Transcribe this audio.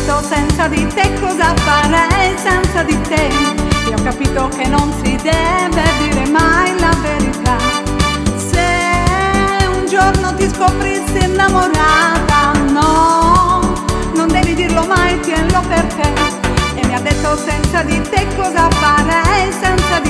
detto senza di te cosa farei senza di te. E ho capito che non si deve dire mai la verità. Se un giorno ti scoprissi innamorata, no, non devi dirlo mai, tienilo per te. E mi ha detto senza di te cosa farei senza di te.